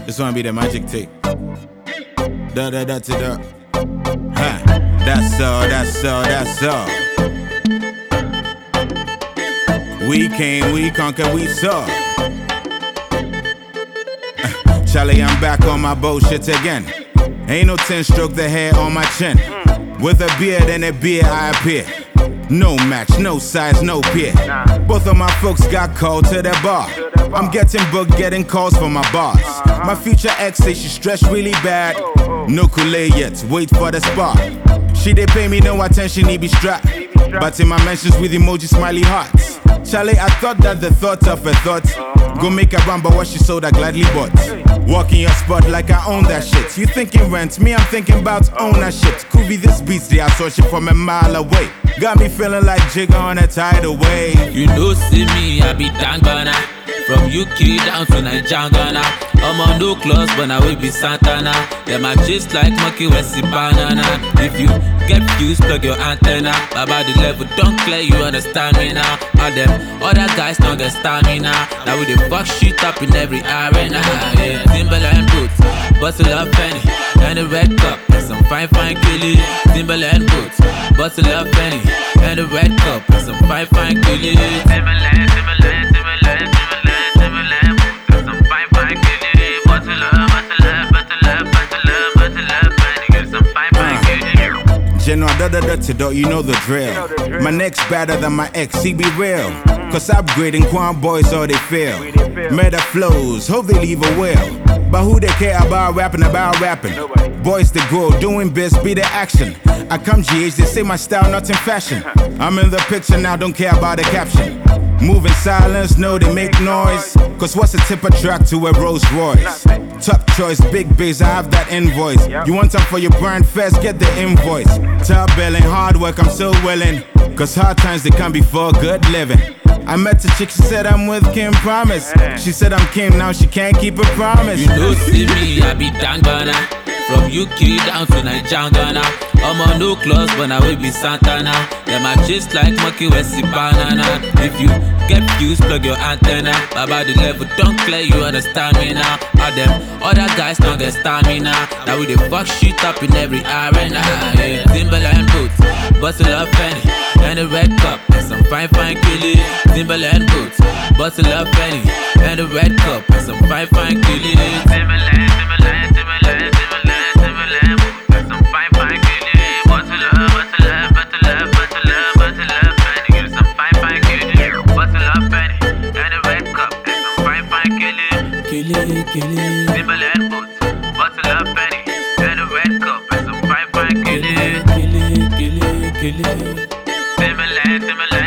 This one be the magic take. Da da da to da. Ha. That's all, that's all, that's all. We came, we conquered, we saw. Charlie, I'm back on my bullshit again. Ain't no 10-stroke the hair on my chin. With a beard and a beard I appear. No match, no size, no peer. Both of my folks got called to the bar. I'm getting booked, getting calls for my bars. My future ex say she stressed really bad. No Kool-Aid yet, wait for the spot. She they pay me no attention, he be strapped. But in my mentions with emoji smiley hearts. Charlie, I thought that the thought of a thought go make a run, but what she sold I gladly bought. Walk in your spot like I own that shit. You thinking rent, me I'm thinking about ownership. Could be this beats, they are searching from a mile away. Got me feeling like Jigga on a tidal wave. You know see me, I be Tangana. From UK down to Nigeria. I'm on no claws, but I will be Santana. Them are just like monkey when see banana. If you get fused, plug your antenna. About the level, don't clear, you understand me now. All them other guys don't get stamina. Now we the fuck shit up in every arena. Yeah, Timberland boots, bustle up penny, and a red cup, and some fine killie. Timberland boots, bustle up penny, and a red cup, and some fine killie. Timberland, Timberland, Timberland, Timberland, Timberland boots, and some fine killie. Bustle up, bustle up, bustle up, bustle up, bustle up, and get some fine killie. General da-da-da-to-do, you know the drill. My neck's better than my ex, he be real. Cause upgrading Quan boys all they feel. Meta flows, hope they leave a will. But who they care about rapping? Boys they grow, doing biz, be the action. I come GH, they say my style not in fashion. I'm in the picture now, don't care about the caption. Moving silence, no they make noise. Cause what's a tipper track to a Rolls Royce? Top choice, big biz, I have that invoice. You want some for your brand first, get the invoice. Top billing, hard work, I'm so willing. Cause hard times they can be for good living. I met a chick, she said I'm with Kim Promise. She said I'm Kim, now she can't keep a promise. You know see me, I be Tangana. From UK down to Nigeria. I'm on no claws, but I will be Santana. Them are just like monkey when see banana. If you get fused, plug your antenna. About the level, don't clear, you understand me now. All them other guys don't get stamina. Now we the fuck shit up in every arena. Yeah, Timberland boots, bustle up penny, and a red cup, and some fine killie. Timberland boots, bustle up penny, and a red cup, and some fine killie. Timberland, Timberland, Timberland, Timberland, Timberland boots, and some fine killie. Bustle up, bustle up, bustle up, bustle up, bustle up, and get some fine killie. Bustle up penny, and a red cup, and some fine killie. Killie. Timberland boots, bustle up penny, and a red cup, and some fine killie. Killie. Timberland, Timberland.